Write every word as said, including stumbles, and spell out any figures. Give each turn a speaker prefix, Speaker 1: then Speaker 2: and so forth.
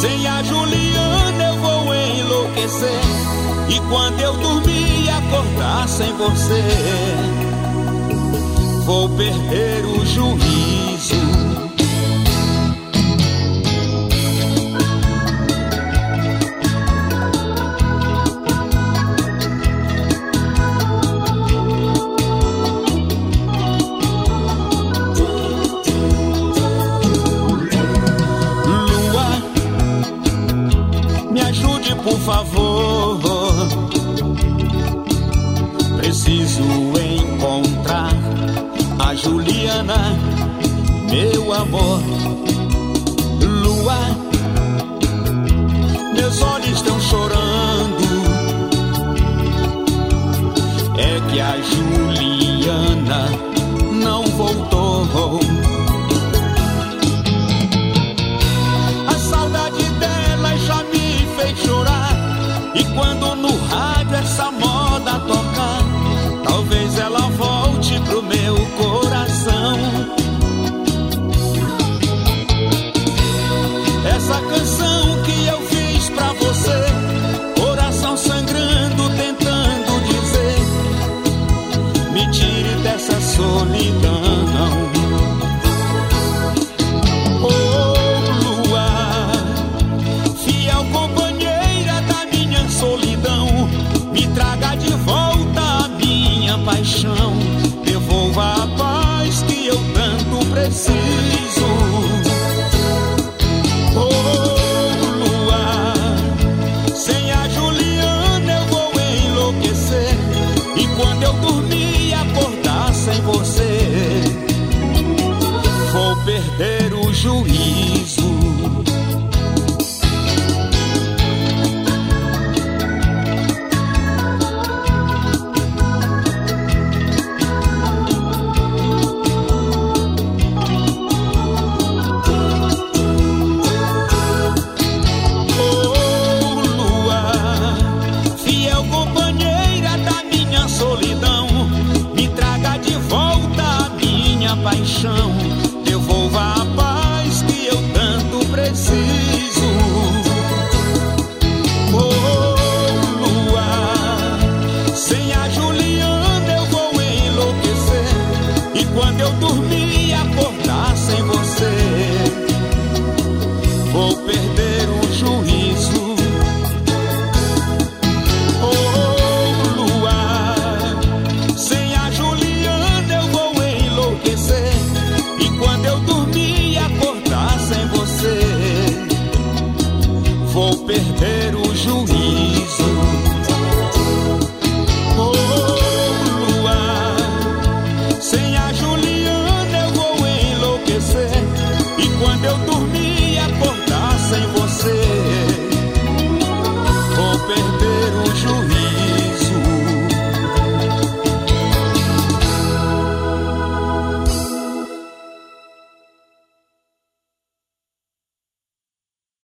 Speaker 1: Sem a Juliana eu vou enlouquecer. E quando eu dormir e acordar sem você, vou perder o juízo. Por favor, preciso encontrar a Juliana, meu amor. Lua, meus olhos estão chorando. É que a Juliana não voltou. A saudade dela já me fez chorar. E quando no rádio essa moda tocar, talvez ela volte pro meu coração. Essa canção que eu fiz pra você, coração sangrando, tentando dizer: me tire dessa solidão. Me traga de volta a minha paixão, devolva a paz que eu tanto preciso. Oh, lua, sem a Juliana eu vou enlouquecer. E quando eu dormir e acordar sem você, vou perder o juízo. Paixão, devolva a paz que eu tanto preciso. Oh, lua, sem a Juliana eu vou enlouquecer. E quando eu dormir e acordar sem você, vou perder o juízo. Vou perder